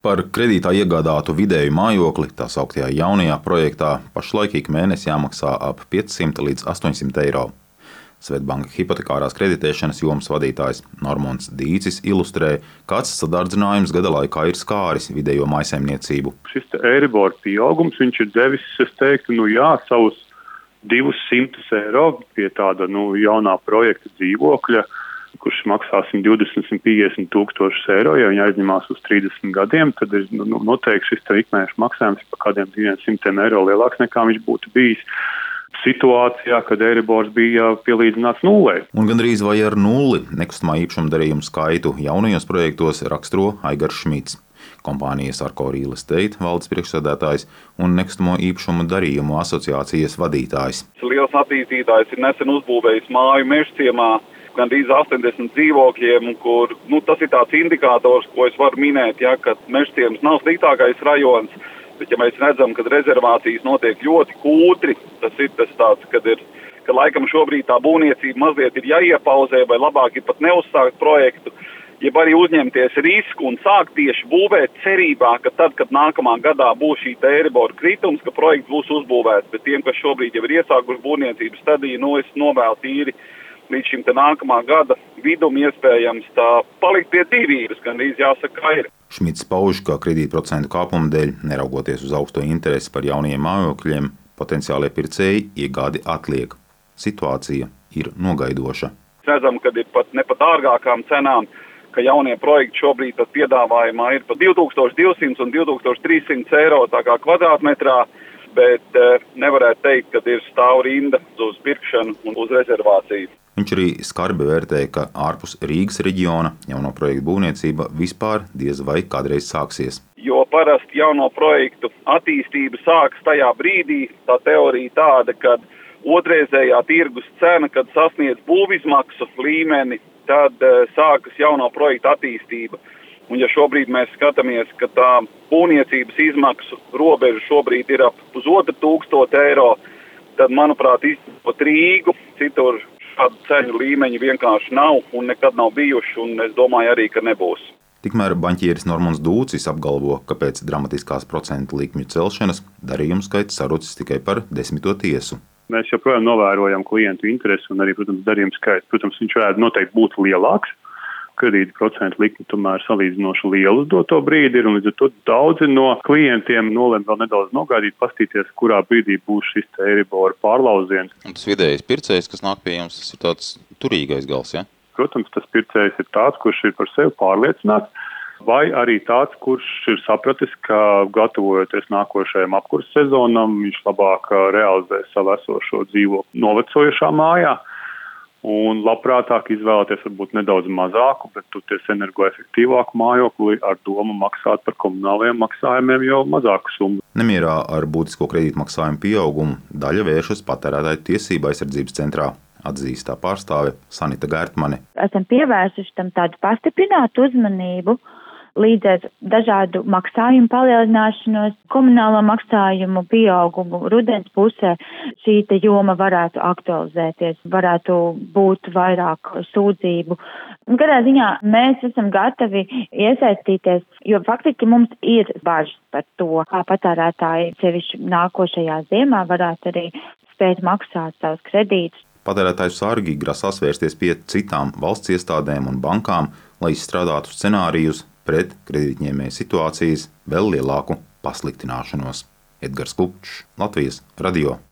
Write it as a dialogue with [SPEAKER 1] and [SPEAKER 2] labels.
[SPEAKER 1] Par kredītā iegādātu vidēju mājokli, tā sauktajā jaunajā projektā, pašlaik ik mēnesi jāmaksā ap 500 līdz 800 eiro. Svetbanka hipotekārās kreditēšanas jomas vadītājs Normons Dīcis ilustrē, kāds sadārdzinājums gada laikā ir skāris vidējo mājsaimniecību.
[SPEAKER 2] Šis Eiribor pieaugums, viņš ir devis, es teiktu, savus 200 eiro pie tāda jaunā projekta dzīvokļa, kurš maksā 120–150 tūkstošus eiro. Ja viņi aizņemās uz 30 gadiem, tad ir noteikti šis ikmēneša maksājums par kādiem 200 eiro lielāks nekā viņš būtu bijis situācijā, kad Eiribors bija pielīdzināts nullei.
[SPEAKER 1] Un gandrīz vai ar nulli nekustamā īpašuma darījumu skaitu jaunajos projektos raksturo Aigars Šmits, kompānijas Arko Real Estate valdes priekšsēdētājs un nekustamo īpašumu darījumu asociācijas vadītājs.
[SPEAKER 3] Liels attīstītājs ir nesen uzbūvējis māju Mežciemā, gandrīz 80 dzīvokļiem, kur tas ir tāds indikators, ko es varu minēt, ka Mežciems nav sliktākais rajons. Bet, ja mēs redzam, ka rezervācijas notiek ļoti kūtri, tas ir tas tāds, ka laikam šobrīd tā būvniecība mazliet ir jāiepauzē vai labāk ir pat neuzsākt projektu, jeb arī uzņemties risku un sākt tieši būvēt cerībā, ka tad, kad nākamā gadā būs šī Eiribor kritums, ka projekts būs uzbūvēts. Bet tiem, kas šobrīd jau ir iesākuši būvniecības stadiju, es novēlu tīri līdz šim nākamā gada vidum iespējams tā palikt pie dzīvības, gandrīz jāsaka, kā ir.
[SPEAKER 1] Šmits pauž, ka kredītprocentu kāpuma dēļ, neraugoties uz augsto interesi par jaunajiem mājokļiem, potenciālie pircēji iegādi atliek. Situācija ir nogaidoša.
[SPEAKER 3] Redzam, ka ir pat ne pa dārgākām cenām, ka jaunie projekti šobrīd piedāvājumā ir pa 2200 un 2300 eiro tā kā kvadrātmetrā, bet nevarētu teikt, ka ir stāv rinda uz pirkšanu un uz rezervāciju.
[SPEAKER 1] Viņš arī skarbi vērtē, ka ārpus Rīgas reģiona jauno projektu būvniecība vispār diez vai kādreiz sāksies.
[SPEAKER 3] Jo parasti jauno projektu attīstība sākas tajā brīdī, tā teorija tāda, kad otrreizējā tirgus cena, kad sasniedz būvizmaksu līmeni, tad sākas jauno projektu attīstība. Un ja šobrīd mēs skatāmies, ka tā būvniecības izmaksu robeža šobrīd ir ap 1500 eiro, tad, manuprāt, izņemot Rīgu, citur šādu ceļu līmeņi vienkārši nav un nekad nav bijuši, un es domāju arī, ka nebūs.
[SPEAKER 1] Tikmēr baņķieris Normons Dūcis apgalvo, ka pēc dramatiskās procentu likmju celšanas darījumu skaits sarucis tikai par 10. tiesu.
[SPEAKER 2] Mēs joprojām novērojam klientu interesi un arī, protams, darījumu skaits. Protams, viņš varētu noteikti būt lielāks. Kredīta procentu likme tomēr salīdzinoši liela uz doto brīdi ir, un līdz ar to daudzi no klientiem nolem vēl nedaudz nogaidīt, pastīties, kurā brīdī būs šis Eiribor pārlauziens.
[SPEAKER 1] Un tas vidējais pircējs, kas nāk pie jums, tas ir tāds turīgais gals, ja?
[SPEAKER 2] Protams, tas pircējs ir tāds, kurš ir par sevi pārliecināts, vai arī tāds, kurš ir sapratis, ka gatavojoties nākošajam apkurses sezonam, viņš labāk realizē savu esošo dzīvokli novecojušā mājā. Un labprātāk izvēlēties varbūt nedaudz mazāku, bet toties energoefektīvāku mājokli ar domu maksāt par komunālajiem maksājumiem jau mazāku summu.
[SPEAKER 1] Nemierā ar būtisko kredītmaksājumu pieaugumu daļa vēršas patērētāju tiesību aizsardzības centrā, atzīst tā pārstāve Sanita Gērtmane.
[SPEAKER 4] Esam pievērsuši tam tādu pastiprinātu uzmanību. Līdz ar dažādu maksājumu palielināšanos, komunālo maksājumu pieaugumu rudens pusē šī joma varētu aktualizēties, varētu būt vairāk sūdzību. Katrā ziņā mēs esam gatavi iesaistīties, jo faktiski mums ir bažas par to, kā patērētāji sevišķi nākošajā ziemā varētu arī spēt maksāt savus kredītus.
[SPEAKER 1] Patērētāju sargi grasās vērsties pie citām valsts iestādēm un bankām, lai izstrādātu scenārijus pret kredītņēmēju situācijas vēl lielāku pasliktināšanos. Edgars Kupčs, Latvijas radio.